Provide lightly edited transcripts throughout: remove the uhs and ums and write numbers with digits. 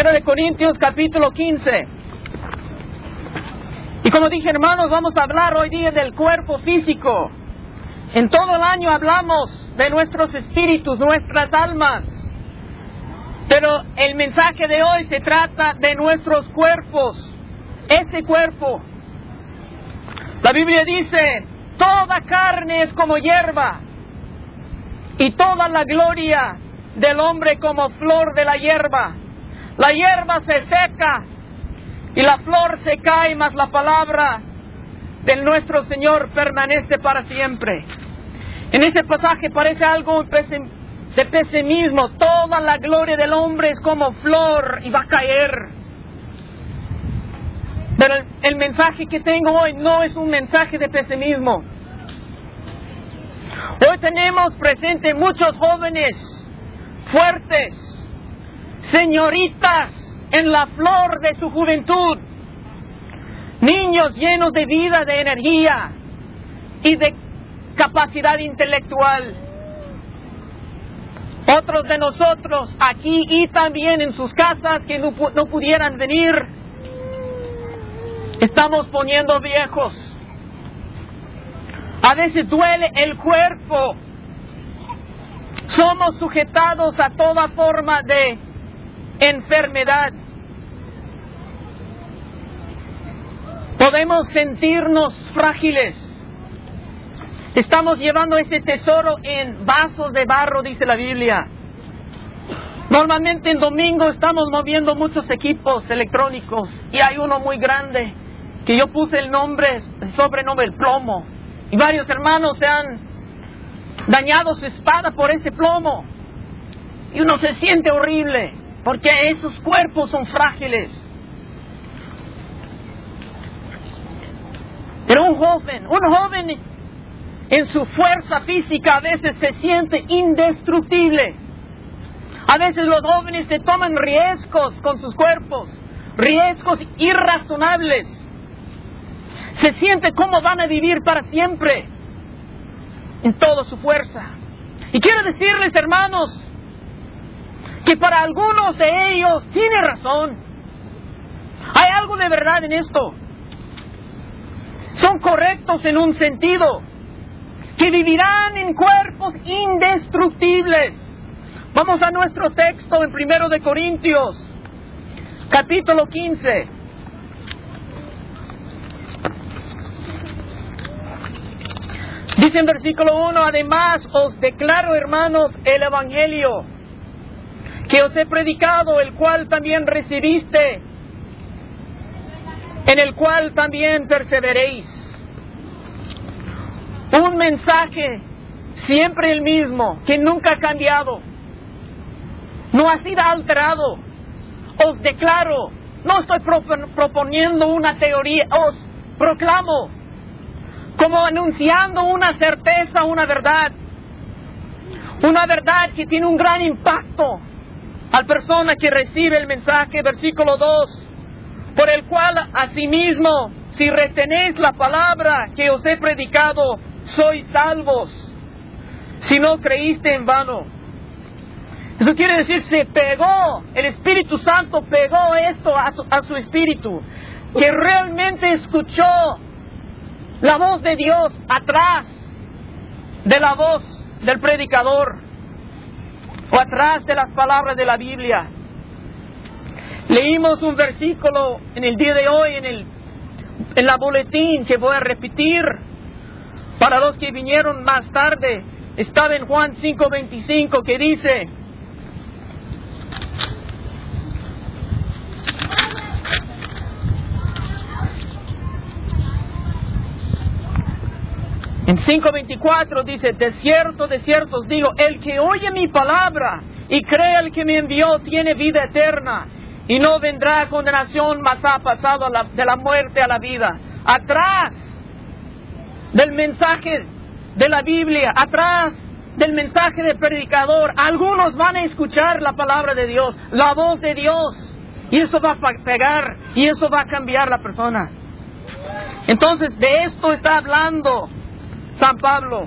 Primero de Corintios capítulo 15. Y como dije, hermanos, vamos a hablar hoy día del cuerpo físico. En todo el año hablamos de nuestros espíritus, nuestras almas. Pero el mensaje de hoy se trata de nuestros cuerpos. Ese cuerpo. La Biblia dice, toda carne es como hierba, y toda la gloria del hombre como flor de la hierba. La hierba se seca y la flor se cae, mas la palabra de nuestro Señor permanece para siempre. En ese pasaje parece algo de pesimismo. Toda la gloria del hombre es como flor y va a caer. Pero el mensaje que tengo hoy no es un mensaje de pesimismo. Hoy tenemos presente muchos jóvenes fuertes, señoritas en la flor de su juventud, niños llenos de vida, de energía y de capacidad intelectual. Otros de nosotros aquí y también en sus casas que no pudieran venir, estamos poniendo viejos. A veces duele el cuerpo. Somos sujetados a toda forma de enfermedad. Podemos sentirnos frágiles. Estamos llevando ese tesoro en vasos de barro, dice la Biblia. Normalmente en domingo estamos moviendo muchos equipos electrónicos y hay uno muy grande que yo puse el sobrenombre el plomo. Y varios hermanos se han dañado su espada por ese plomo. Y uno se siente horrible, porque esos cuerpos son frágiles. Pero un joven en su fuerza física a veces se siente indestructible. A veces los jóvenes se toman riesgos con sus cuerpos, riesgos irrazonables. Se siente cómo van a vivir para siempre en toda su fuerza. Y quiero decirles, hermanos, que para algunos de ellos tiene razón. Hay algo de verdad en esto. Son correctos en un sentido, que vivirán en cuerpos indestructibles. Vamos a nuestro texto en 1 de Corintios, capítulo 15. Dice en versículo 1, además os declaro, hermanos, el evangelio que os he predicado, el cual también recibiste, en el cual también perseveréis. Un mensaje siempre el mismo, que nunca ha cambiado, no ha sido alterado. Os declaro, no estoy proponiendo una teoría, os proclamo, como anunciando una certeza, una verdad que tiene un gran impacto a la persona que recibe el mensaje. Versículo 2, por el cual asimismo, si retenéis la palabra que os he predicado, sois salvos, si no creíste en vano. Eso quiere decir, se pegó, el Espíritu Santo pegó esto a su espíritu, que realmente escuchó la voz de Dios atrás de la voz del predicador o atrás de las palabras de la Biblia. Leímos un versículo en el día de hoy en la boletín que voy a repetir para los que vinieron más tarde. Estaba en Juan 5:25, que dice: en 5:24 dice, de cierto os digo, el que oye mi palabra y cree al que me envió tiene vida eterna, y no vendrá a condenación, mas ha pasado de la muerte a la vida. Atrás del mensaje de la Biblia, atrás del mensaje del predicador, algunos van a escuchar la palabra de Dios, la voz de Dios, y eso va a pegar, y eso va a cambiar la persona. Entonces, de esto está hablando San Pablo.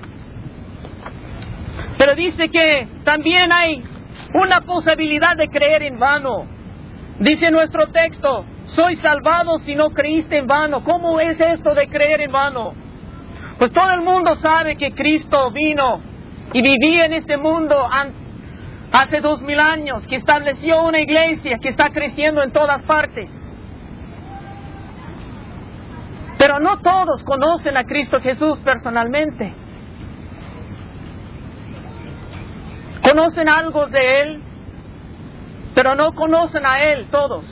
Pero dice que también hay una posibilidad de creer en vano. Dice nuestro texto, sois salvados si no creíste en vano. ¿Cómo es esto de creer en vano? Pues todo el mundo sabe que Cristo vino y vivía en este mundo hace 2000 años, que estableció una iglesia que está creciendo en todas partes. Pero no todos conocen a Cristo Jesús personalmente. Conocen algo de Él, pero no conocen a Él todos.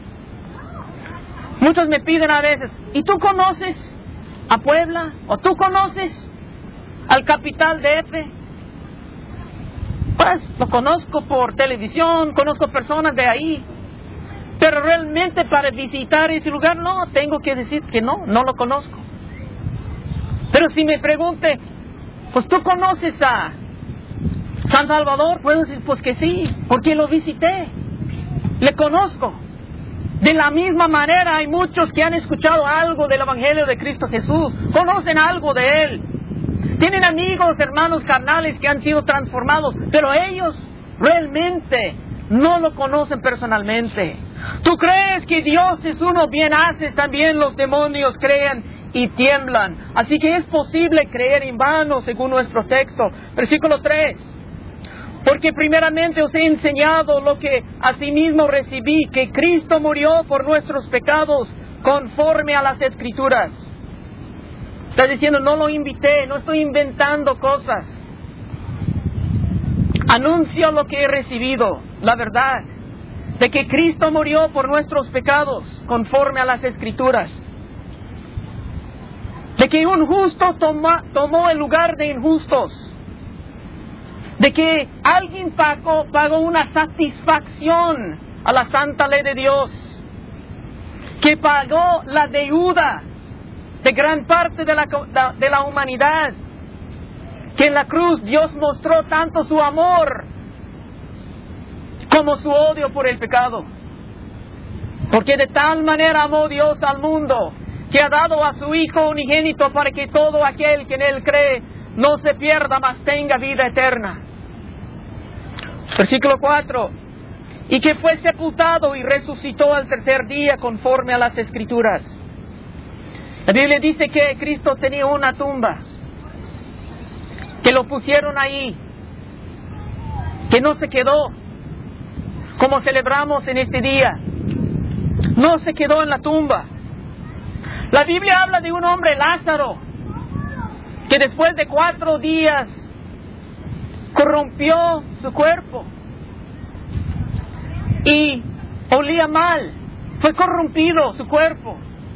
Muchos me piden a veces, ¿y tú conoces a Puebla? ¿O tú conoces al capital DF? Pues lo conozco por televisión, conozco personas de ahí. Pero realmente para visitar ese lugar, no, tengo que decir que no lo conozco. Pero si me pregunte, pues tú conoces a San Salvador, puedo decir pues que sí, porque lo visité, le conozco. De la misma manera hay muchos que han escuchado algo del Evangelio de Cristo Jesús, conocen algo de Él, tienen amigos, hermanos carnales que han sido transformados, pero ellos realmente no lo conocen personalmente. ¿Tú crees que Dios es uno? Bien haces, también los demonios creen y tiemblan. Así que es posible creer en vano según nuestro texto. Versículo 3. Porque primeramente os he enseñado lo que asimismo recibí, que Cristo murió por nuestros pecados conforme a las Escrituras. Está diciendo, no lo invité, no estoy inventando cosas. Anuncio lo que he recibido, la verdad, de que Cristo murió por nuestros pecados conforme a las Escrituras. De que un justo tomó el lugar de injustos. De que alguien pagó una satisfacción a la santa ley de Dios, que pagó la deuda de gran parte de la humanidad, que en la cruz Dios mostró tanto su amor como su odio por el pecado. Porque de tal manera amó Dios al mundo, que ha dado a su Hijo unigénito para que todo aquel que en Él cree no se pierda, mas tenga vida eterna. Versículo 4. Y que fue sepultado y resucitó al tercer día conforme a las Escrituras. La Biblia dice que Cristo tenía una tumba, que lo pusieron ahí, que no se quedó, como celebramos en este día. No se quedó en la tumba. La Biblia habla de un hombre, Lázaro, que después de 4 días corrompió su cuerpo y olía mal, fue corrompido su cuerpo.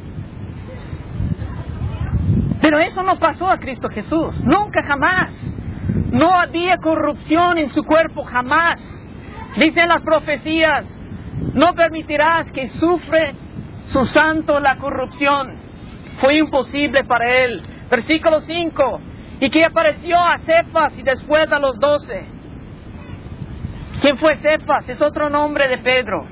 Pero eso no pasó a Cristo Jesús, nunca, jamás. No había corrupción en su cuerpo, jamás. Dicen las profecías, no permitirás que sufre su santo la corrupción. Fue imposible para él. Versículo 5. Y que apareció a Cefas y después a los 12. ¿Quién fue Cefas? Es otro nombre de Pedro.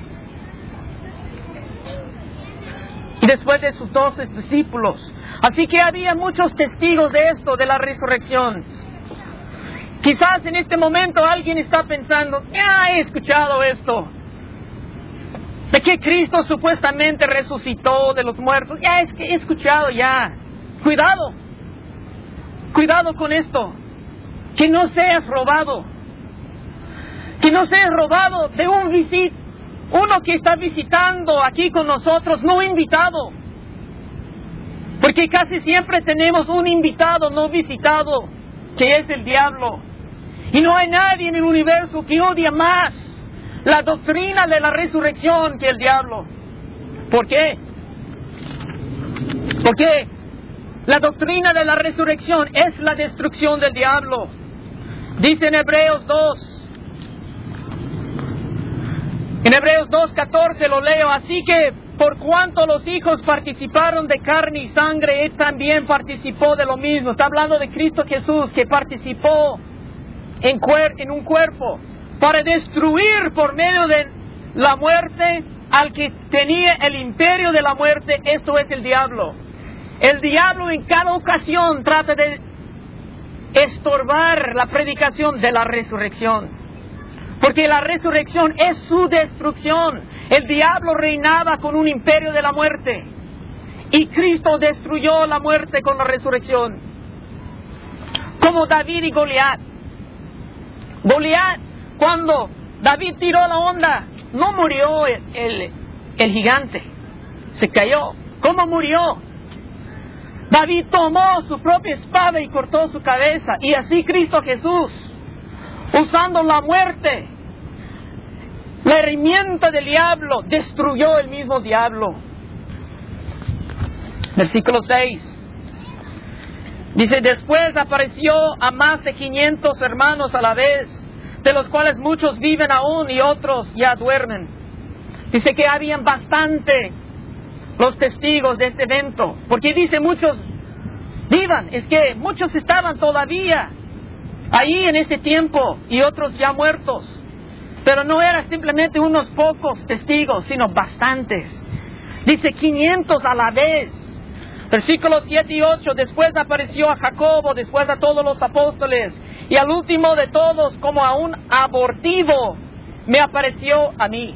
Y después de sus 12 discípulos. Así que había muchos testigos de esto, de la resurrección. Quizás en este momento alguien está pensando, ya he escuchado esto, de que Cristo supuestamente resucitó de los muertos. Ya es que he escuchado ya. Cuidado con esto, que no seas robado, que no seas robado de uno que está visitando aquí con nosotros, no invitado, porque casi siempre tenemos un invitado no visitado, que es el diablo, y no hay nadie en el universo que odia más la doctrina de la resurrección que el diablo. ¿Por qué? Porque la doctrina de la resurrección es la destrucción del diablo. Dice en Hebreos 2. En Hebreos 2:14 lo leo. Así que por cuanto los hijos participaron de carne y sangre, Él también participó de lo mismo. Está hablando de Cristo Jesús, que participó en un cuerpo para destruir por medio de la muerte al que tenía el imperio de la muerte. Esto es el diablo. El diablo en cada ocasión trata de estorbar la predicación de la resurrección. Porque la resurrección es su destrucción. El diablo reinaba con un imperio de la muerte. Y Cristo destruyó la muerte con la resurrección. Como David y Goliat. Goliat, cuando David tiró la onda, no murió el gigante. Se cayó. ¿Cómo murió? David tomó su propia espada y cortó su cabeza. Y así Cristo Jesús, usando la muerte, la herramienta del diablo, destruyó el mismo diablo. Versículo 6. Dice, después apareció a más de 500 hermanos a la vez, de los cuales muchos viven aún y otros ya duermen. Dice que habían bastante los testigos de este evento. Porque dice muchos vivan, es que muchos estaban todavía ahí en ese tiempo y otros ya muertos. Pero no eran simplemente unos pocos testigos, sino bastantes. Dice 500 a la vez. Versículos 7 y 8, después apareció a Jacobo, después a todos los apóstoles, y al último de todos, como a un abortivo, me apareció a mí.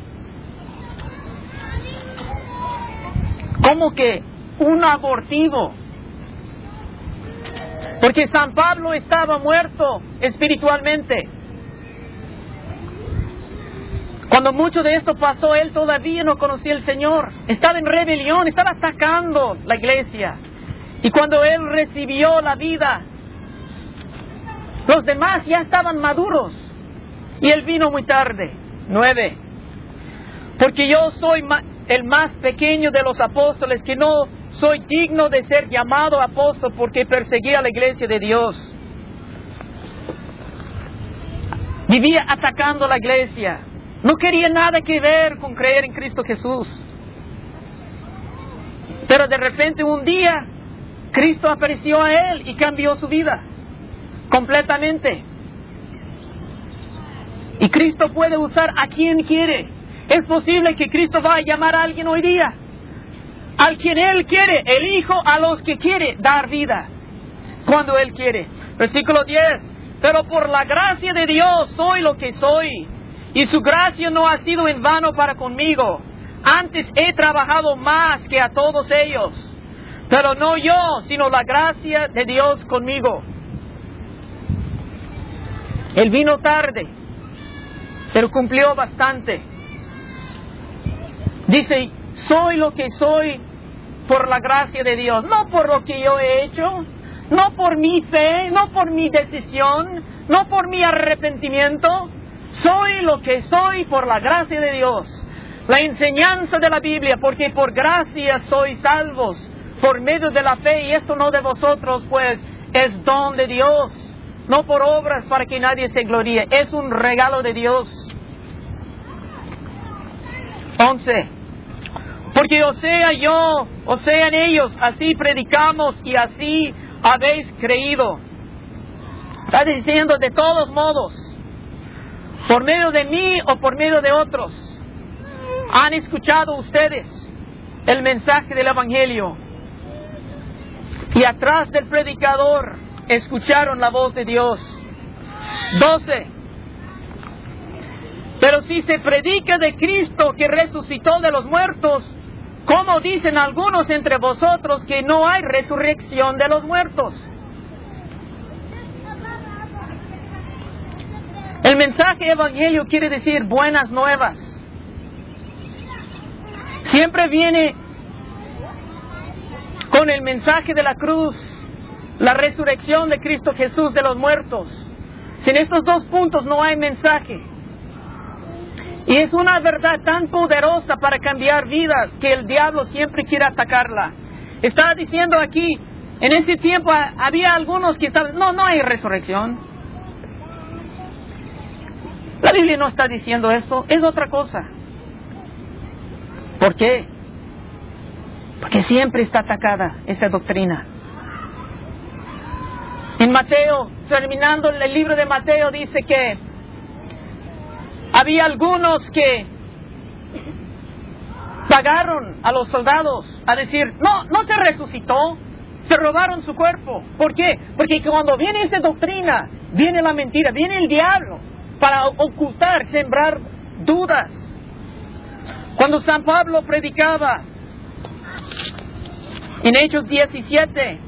¿Cómo que un abortivo? Porque San Pablo estaba muerto espiritualmente. Cuando mucho de esto pasó, él todavía no conocía al Señor. Estaba en rebelión, estaba atacando la iglesia. Y cuando él recibió la vida, los demás ya estaban maduros. Y él vino muy tarde. 9. Porque yo soy el más pequeño de los apóstoles, que no soy digno de ser llamado apóstol porque perseguí a la iglesia de Dios. Vivía atacando la iglesia. No quería nada que ver con creer en Cristo Jesús. Pero de repente un día, Cristo apareció a él y cambió su vida completamente. Y Cristo puede usar a quien quiere. Es posible que Cristo va a llamar a alguien hoy día. Al quien Él quiere, el Hijo a los que quiere dar vida. Cuando Él quiere. Versículo 10. Pero por la gracia de Dios soy lo que soy. Y su gracia no ha sido en vano para conmigo. Antes he trabajado más que a todos ellos. Pero no yo, sino la gracia de Dios conmigo. Él vino tarde, pero cumplió bastante. Dice, soy lo que soy por la gracia de Dios. No por lo que yo he hecho, no por mi fe, no por mi decisión, no por mi arrepentimiento. Soy lo que soy por la gracia de Dios. La enseñanza de la Biblia, porque por gracia sois salvos, por medio de la fe, y esto no de vosotros, pues es don de Dios, no por obras para que nadie se gloríe, es un regalo de Dios. 11. Porque o sea yo, o sean ellos, así predicamos y así habéis creído. Está diciendo de todos modos, por medio de mí o por medio de otros, han escuchado ustedes el mensaje del Evangelio. Y atrás del predicador escucharon la voz de Dios. 12. Pero si se predica de Cristo que resucitó de los muertos, ¿cómo dicen algunos entre vosotros que no hay resurrección de los muertos? El mensaje evangelio quiere decir buenas nuevas. Siempre viene con el mensaje de la cruz, la resurrección de Cristo Jesús de los muertos. Sin estos dos puntos no hay mensaje. Y es una verdad tan poderosa para cambiar vidas que el diablo siempre quiere atacarla. Estaba diciendo aquí, en ese tiempo había algunos que estaban, no hay resurrección. La Biblia no está diciendo esto, es otra cosa. ¿Por qué? Porque siempre está atacada esa doctrina. En Mateo, terminando el libro de Mateo, dice que había algunos que pagaron a los soldados a decir, no se resucitó, se robaron su cuerpo. ¿Por qué? Porque cuando viene esa doctrina, viene la mentira, viene el diablo para ocultar, sembrar dudas. Cuando San Pablo predicaba en Hechos 17,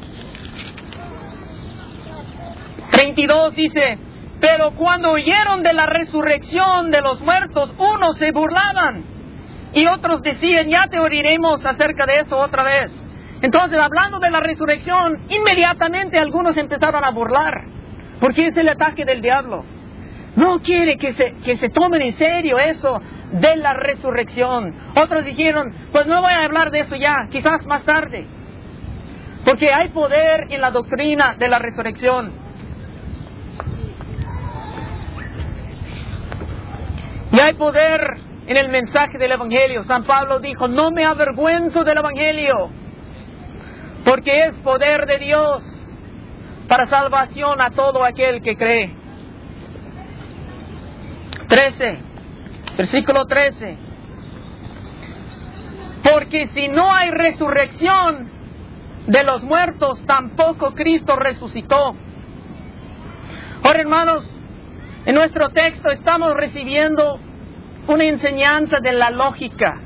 32 dice: pero cuando oyeron de la resurrección de los muertos, unos se burlaban y otros decían: ya te oiremos acerca de eso otra vez. Entonces, hablando de la resurrección, inmediatamente algunos empezaron a burlar, porque es el ataque del diablo. No quiere que se tomen en serio eso de la resurrección. Otros dijeron: pues no voy a hablar de eso ya, quizás más tarde, porque hay poder en la doctrina de la resurrección. Y hay poder en el mensaje del Evangelio. San Pablo dijo: no me avergüenzo del Evangelio, porque es poder de Dios para salvación a todo aquel que cree. 13, versículo 13. Porque si no hay resurrección de los muertos, tampoco Cristo resucitó. Ahora, hermanos, en nuestro texto estamos recibiendo una enseñanza de la lógica.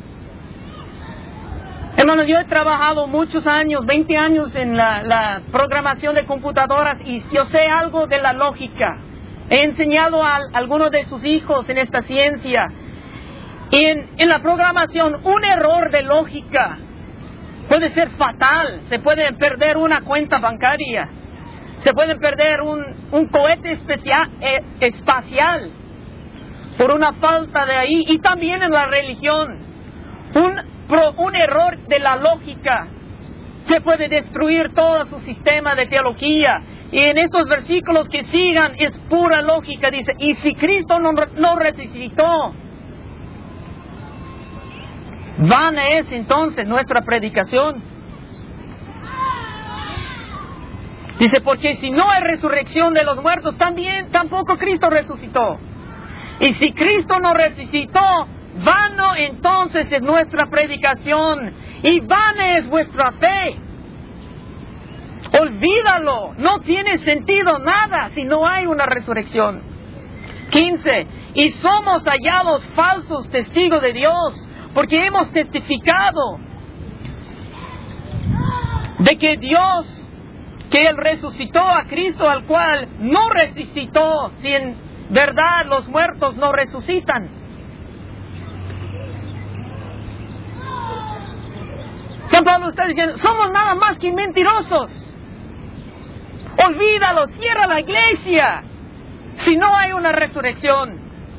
Hermanos, yo he trabajado muchos años, 20 años en la programación de computadoras, y yo sé algo de la lógica. He enseñado a algunos de sus hijos en esta ciencia. Y en la programación, un error de lógica puede ser fatal. Se puede perder una cuenta bancaria. Se puede perder un cohete espacial por una falta de ahí. Y también en la religión, un error de la lógica se puede destruir todo su sistema de teología. Y en estos versículos que sigan es pura lógica. Dice: y si Cristo no resucitó, vana es entonces nuestra predicación. Dice: porque si no hay resurrección de los muertos, tampoco Cristo resucitó. Y si Cristo no resucitó, vano entonces es nuestra predicación y vana es vuestra fe. Olvídalo, no tiene sentido nada si no hay una resurrección. 15. Y somos hallados falsos testigos de Dios, porque hemos testificado de que Él resucitó a Cristo, al cual no resucitó, si en verdad los muertos no resucitan. San Pablo está diciendo: somos nada más que mentirosos. Olvídalo, cierra la iglesia si no hay una resurrección.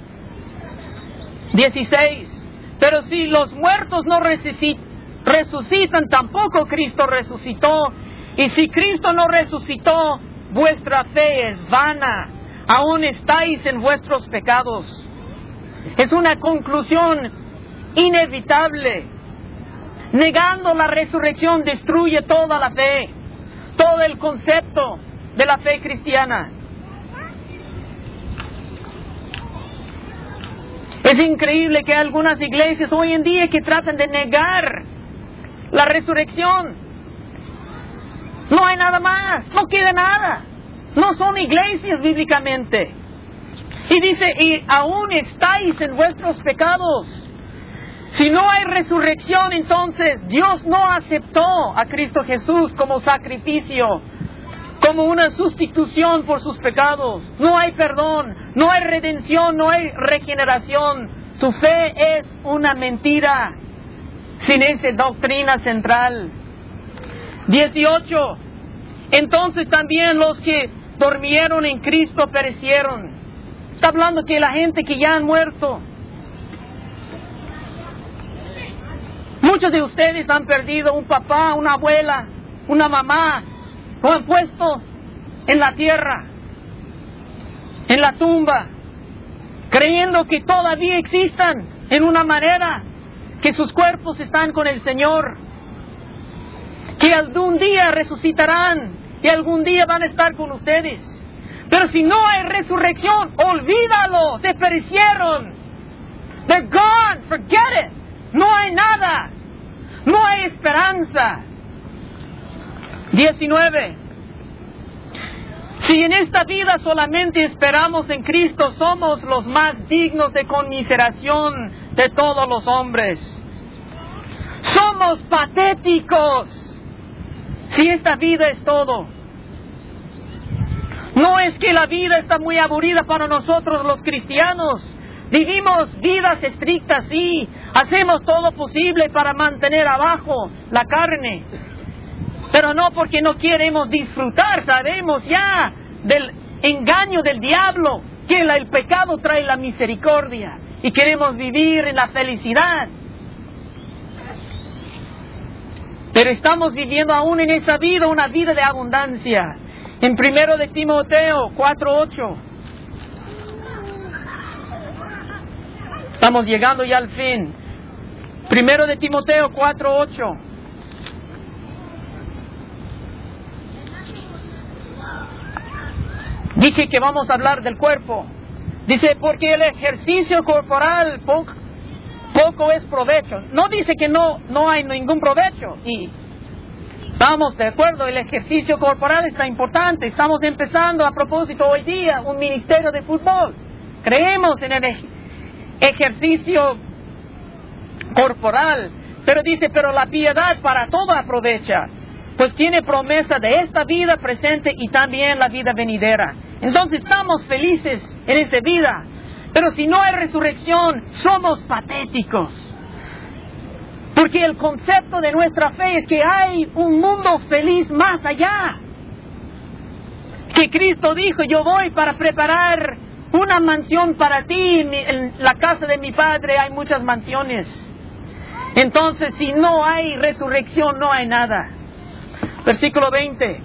16. Pero si los muertos no resucitan, tampoco Cristo resucitó. Y si Cristo no resucitó, vuestra fe es vana. Aún estáis en vuestros pecados. Es una conclusión inevitable. Negando la resurrección destruye toda la fe, todo el concepto de la fe cristiana. Es increíble que hay algunas iglesias hoy en día que tratan de negar la resurrección. No hay nada más, no queda nada. No son iglesias bíblicamente. Y dice: y aún estáis en vuestros pecados. Si no hay resurrección, entonces Dios no aceptó a Cristo Jesús como sacrificio, como una sustitución por sus pecados. No hay perdón, no hay redención, no hay regeneración. Tu fe es una mentira sin esa doctrina central. 18. Entonces también los que durmieron en Cristo perecieron. Está hablando que la gente que ya han muerto. Muchos de ustedes han perdido un papá, una abuela, una mamá. Lo han puesto en la tierra, en la tumba, creyendo que todavía existan en una manera, que sus cuerpos están con el Señor, que algún día resucitarán y algún día van a estar con ustedes. Pero si no hay resurrección, olvídalo, se perecieron. They're gone, forget it. No hay nada, no hay esperanza. 19. Si en esta vida solamente esperamos en Cristo, somos los más dignos de conmiseración de todos los hombres. Somos patéticos si esta vida es todo. No es que la vida está muy aburrida para nosotros los cristianos. Vivimos vidas estrictas, sí. Hacemos todo posible para mantener abajo la carne. Pero no porque no queremos disfrutar. Sabemos ya del engaño del diablo, que el pecado trae la misericordia. Y queremos vivir en la felicidad. Pero estamos viviendo aún en esa vida una vida de abundancia. En 1 de Timoteo 4:8. Estamos llegando ya al fin. 1 de Timoteo 4:8. Dice que vamos a hablar del cuerpo. Dice, porque el ejercicio corporal poco es provecho. No dice que no hay ningún provecho. Y estamos de acuerdo, el ejercicio corporal está importante. Estamos empezando a propósito hoy día un ministerio de fútbol. Creemos en el ejercicio corporal. Pero dice, pero la piedad para todo aprovecha, pues tiene promesa de esta vida presente y también la vida venidera. Entonces estamos felices en esta vida. Pero si no hay resurrección, somos patéticos. Porque el concepto de nuestra fe es que hay un mundo feliz más allá. Que Cristo dijo, yo voy para preparar una mansión para ti. En la casa de mi Padre hay muchas mansiones. Entonces, si no hay resurrección, no hay nada. Versículo 20.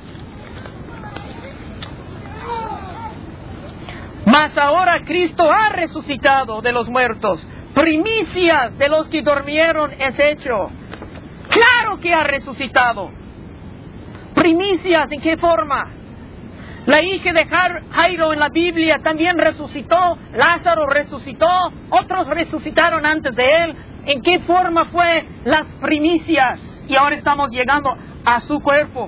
Mas ahora Cristo ha resucitado de los muertos. Primicias de los que durmieron es hecho. Claro que ha resucitado. Primicias, ¿en qué forma? La hija de Jairo en la Biblia también resucitó. Lázaro resucitó. Otros resucitaron antes de él. ¿En qué forma fue las primicias? Y ahora estamos llegando a su cuerpo.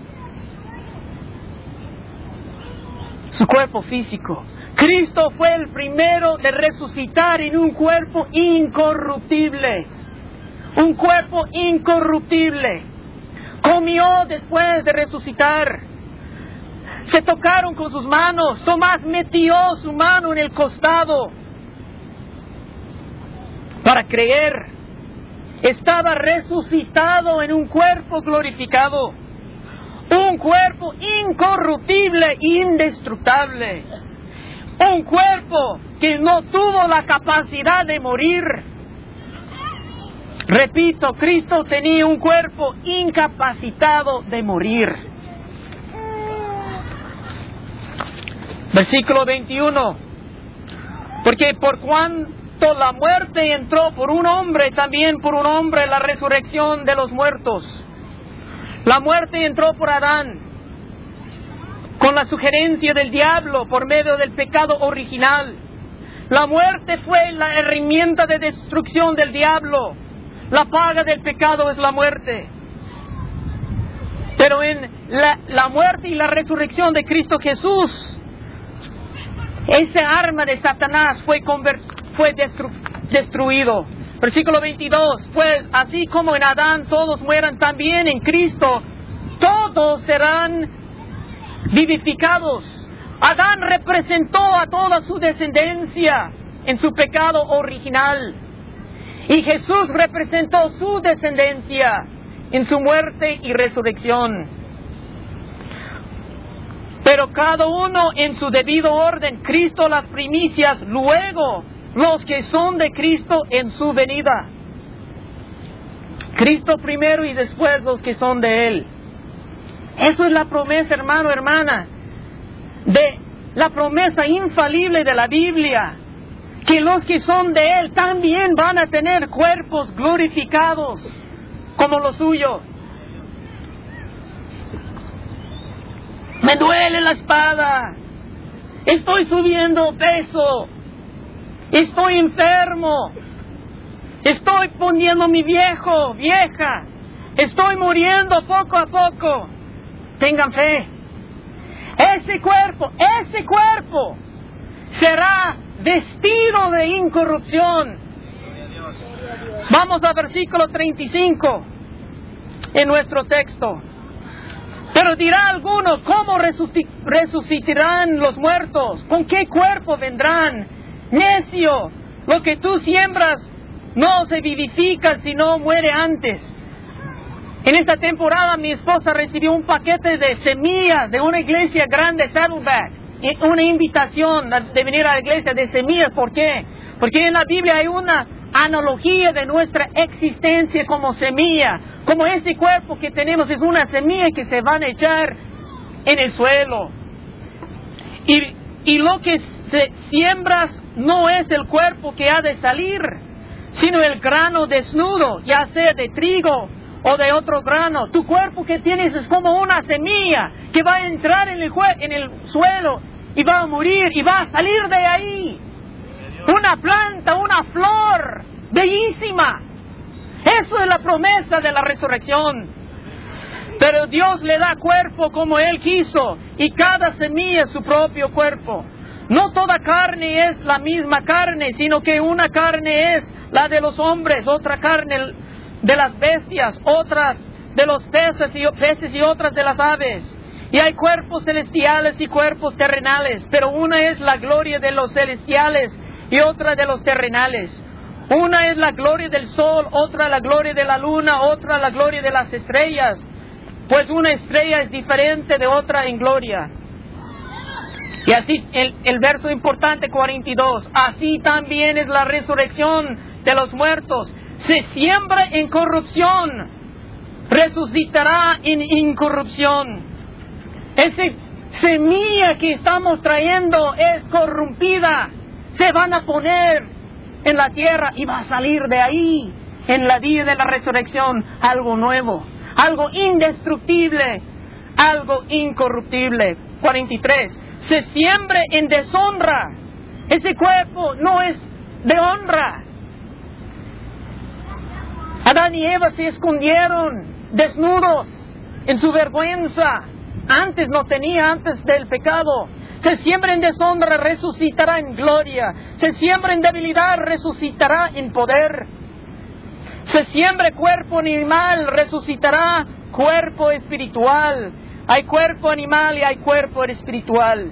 Su cuerpo físico. Cristo fue el primero de resucitar en un cuerpo incorruptible. Un cuerpo incorruptible. Comió después de resucitar. Se tocaron con sus manos. Tomás metió su mano en el costado para creer. Estaba resucitado en un cuerpo glorificado. Un cuerpo incorruptible e indestructible. Un cuerpo que no tuvo la capacidad de morir. Repito, Cristo tenía un cuerpo incapacitado de morir. Versículo 21. Porque por cuanto la muerte entró por un hombre, también por un hombre la resurrección de los muertos. La muerte entró por Adán, con la sugerencia del diablo por medio del pecado original. La muerte fue la herramienta de destrucción del diablo. La paga del pecado es la muerte. Pero en la muerte y la resurrección de Cristo Jesús, esa arma de Satanás fue destruido. Versículo 22. Pues así como en Adán todos mueran, también en Cristo todos serán vivificados. Adán representó a toda su descendencia en su pecado original. Y Jesús representó su descendencia en su muerte y resurrección. Pero cada uno en su debido orden. Cristo las primicias, luego los que son de Cristo en su venida. Cristo primero y después los que son de Él. Eso es la promesa, hermano, hermana, de la promesa infalible de la Biblia, que los que son de Él también van a tener cuerpos glorificados como los suyos. Me duele la espalda, estoy subiendo peso, estoy enfermo, estoy poniéndome vieja, estoy muriendo poco a poco. Tengan fe. ese cuerpo será vestido de incorrupción. Vamos al versículo 35 en nuestro texto. Pero dirá alguno, ¿cómo resucitarán los muertos? ¿Con qué cuerpo vendrán? Necio, lo que tú siembras no se vivifica sino muere antes. En esta temporada mi esposa recibió un paquete de semillas de una iglesia grande, Saddleback. Una invitación de venir a la iglesia de semillas. ¿Por qué? Porque en la Biblia hay una analogía de nuestra existencia como semilla. Como este cuerpo que tenemos es una semilla que se van a echar en el suelo. Y lo que siembras no es el cuerpo que ha de salir, sino el grano desnudo, ya sea de trigo o de otro grano. Tu cuerpo que tienes es como una semilla que va a entrar en el suelo y va a morir y va a salir de ahí una planta, una flor bellísima. Eso es la promesa de la resurrección. Pero Dios le da cuerpo como Él quiso, y cada semilla su propio cuerpo. No toda carne es la misma carne, sino que una carne es la de los hombres, otra carne de las bestias, otra de los peces y otras de las aves. Y hay cuerpos celestiales y cuerpos terrenales, pero una es la gloria de los celestiales y otra de los terrenales. Una es la gloria del sol, otra la gloria de la luna, otra la gloria de las estrellas. Pues una estrella es diferente de otra en gloria. Y así, el verso importante 42. Así también es la resurrección de los muertos. Se siembra en corrupción, resucitará en incorrupción. Esa semilla que estamos trayendo es corrompida. Se van a poner en la tierra y va a salir de ahí, en la día de la resurrección, algo nuevo, algo indestructible, algo incorruptible. 43. Se siembre en deshonra. Ese cuerpo no es de honra. Adán y Eva se escondieron desnudos en su vergüenza. Antes del pecado. Se siembra en deshonra, resucitará en gloria. Se siembra en debilidad, resucitará en poder. Se siembra cuerpo animal, resucitará cuerpo espiritual. Hay cuerpo animal y hay cuerpo espiritual.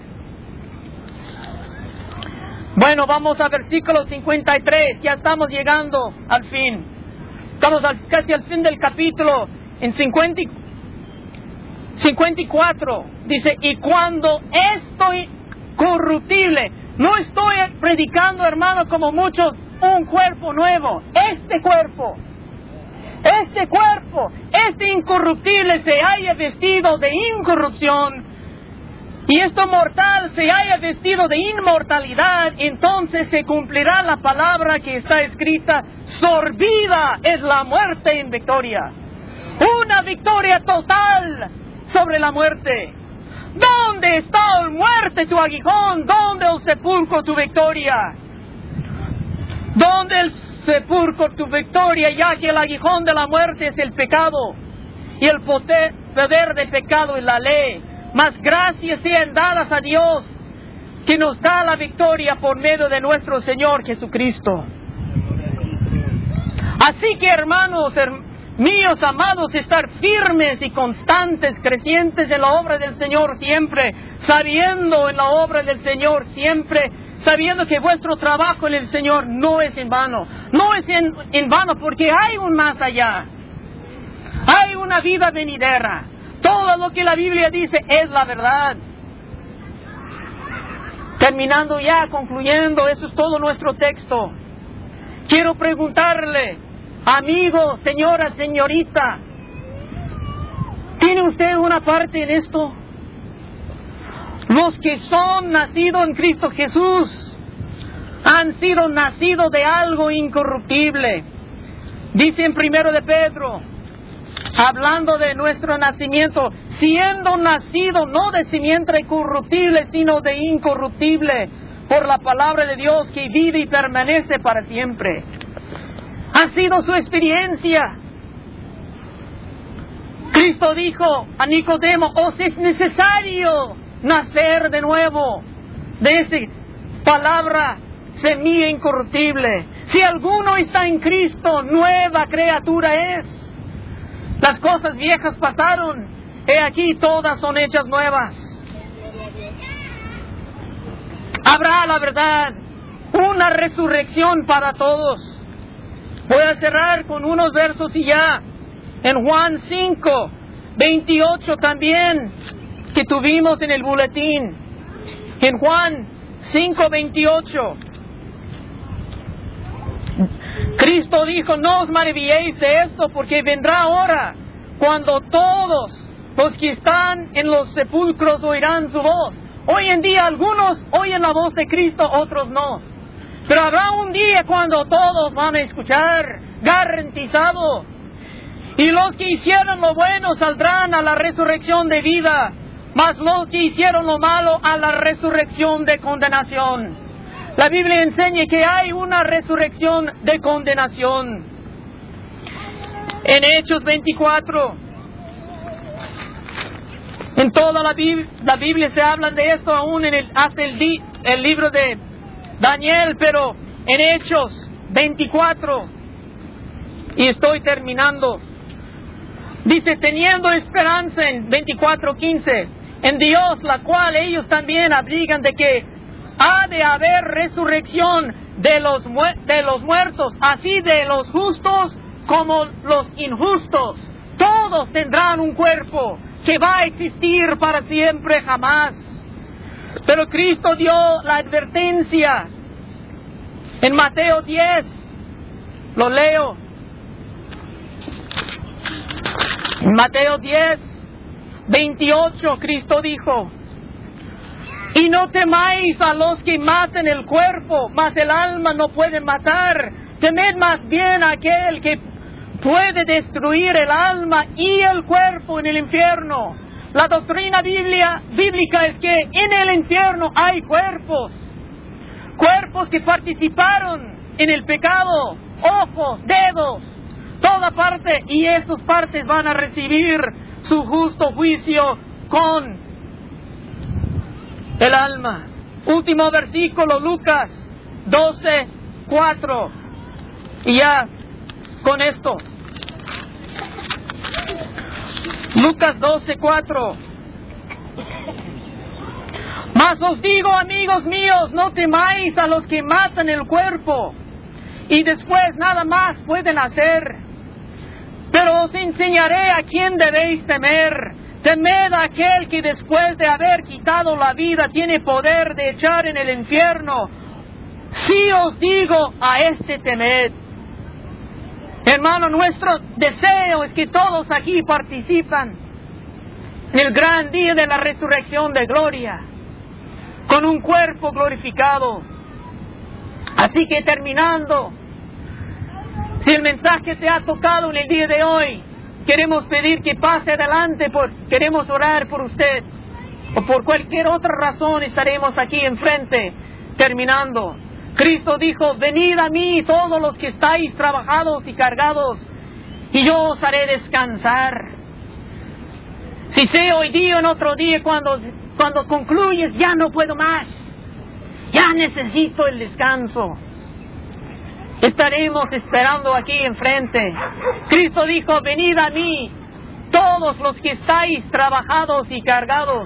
Bueno, vamos al versículo 53. Ya estamos llegando al fin. Estamos casi al fin del capítulo. En 54 dice, y cuando estoy corruptible, no estoy predicando, hermano, como muchos, un cuerpo nuevo. Este cuerpo, este incorruptible se haya vestido de incorrupción, y esto mortal se haya vestido de inmortalidad, entonces se cumplirá la palabra que está escrita: sorbida es la muerte en victoria. Una victoria total sobre la muerte. ¿Dónde está, oh muerte, tu aguijón? ¿Dónde, el sepulcro, tu victoria? ¿Dónde el sepulcro, tu victoria? Ya que el aguijón de la muerte es el pecado, y el poder del pecado es la ley. Mas gracias sean dadas a Dios, que nos da la victoria por medio de nuestro Señor Jesucristo. Así que, hermanos, míos amados, estar firmes y constantes, crecientes en la obra del Señor siempre, sabiendo en la obra del Señor siempre, sabiendo que vuestro trabajo en el Señor no es en vano. No es en vano, porque hay un más allá. Hay una vida venidera. Todo lo que la Biblia dice es la verdad. Terminando ya, concluyendo, eso es todo nuestro texto. Quiero preguntarle, amigo, señora, señorita, ¿tiene usted una parte en esto? Los que son nacidos en Cristo Jesús han sido nacidos de algo incorruptible. Dice en 1 de Pedro, hablando de nuestro nacimiento, siendo nacido no de simiente corruptible, sino de incorruptible, por la palabra de Dios que vive y permanece para siempre. Ha sido su experiencia. Cristo dijo a Nicodemo, os es necesario nacer de nuevo de esa palabra, semilla incorruptible. Si alguno está en Cristo, nueva criatura es. Las cosas viejas pasaron, he aquí todas son hechas nuevas. Habrá, la verdad, una resurrección para todos. Voy a cerrar con unos versos y ya. En Juan 5, 28 también, que tuvimos en el boletín. En Juan 5, 28. Cristo dijo, no os maravilléis de esto, porque vendrá hora cuando todos los que están en los sepulcros oirán su voz. Hoy en día algunos oyen la voz de Cristo, otros no. Pero habrá un día cuando todos van a escuchar, garantizado. Y los que hicieron lo bueno saldrán a la resurrección de vida, mas los que hicieron lo malo a la resurrección de condenación. La Biblia enseña que hay una resurrección de condenación. En Hechos 24, en toda la Biblia se habla de esto, aún hasta el libro de Daniel, pero en Hechos 24, y estoy terminando, dice, teniendo esperanza en 24:15, en Dios, la cual ellos también abrigan de que ha de haber resurrección de los muertos, así de los justos como los injustos. Todos tendrán un cuerpo que va a existir para siempre, jamás. Pero Cristo dio la advertencia en Mateo 10, lo leo. En Mateo 10, 28, Cristo dijo, y no temáis a los que matan el cuerpo, mas el alma no puede matar. Temed más bien a aquel que puede destruir el alma y el cuerpo en el infierno. La doctrina bíblica es que en el infierno hay cuerpos que participaron en el pecado, ojos, dedos, toda parte, y esas partes van a recibir su justo juicio con el alma. Último versículo, Lucas 12, 4. Y ya con esto. Lucas 12, 4. Mas os digo, amigos míos, no temáis a los que matan el cuerpo y después nada más pueden hacer. Pero os enseñaré a quién debéis temer. Temed a aquel que después de haber quitado la vida tiene poder de echar en el infierno. Sí os digo, a este temed. Hermano, nuestro deseo es que todos aquí participan en el gran día de la resurrección de gloria, con un cuerpo glorificado. Así que terminando, si el mensaje te ha tocado en el día de hoy, queremos pedir que pase adelante, queremos orar por usted, o por cualquier otra razón estaremos aquí enfrente, terminando. Cristo dijo, venid a mí todos los que estáis trabajados y cargados, y yo os haré descansar. Si sea hoy día o en otro día, cuando concluyes, ya no puedo más, ya necesito el descanso, estaremos esperando aquí enfrente. Cristo dijo, venid a mí todos los que estáis trabajados y cargados,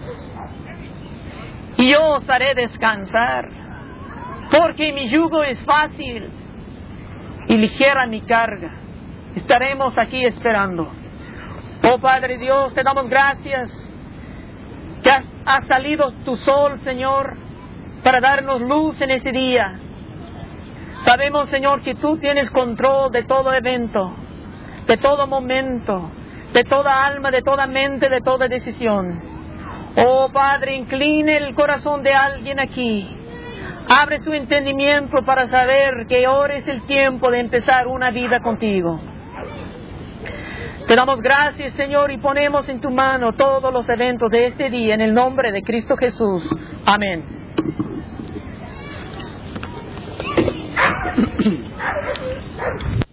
y yo os haré descansar, porque mi yugo es fácil y ligera mi carga. Estaremos aquí esperando. Oh Padre Dios, te damos gracias que ha salido tu sol, Señor, para darnos luz en ese día. Sabemos, Señor, que tú tienes control de todo evento, de todo momento, de toda alma, de toda mente, de toda decisión. Oh Padre, incline el corazón de alguien aquí. Abre su entendimiento para saber que ahora es el tiempo de empezar una vida contigo. Te damos gracias, Señor, y ponemos en tu mano todos los eventos de este día en el nombre de Cristo Jesús. Amén.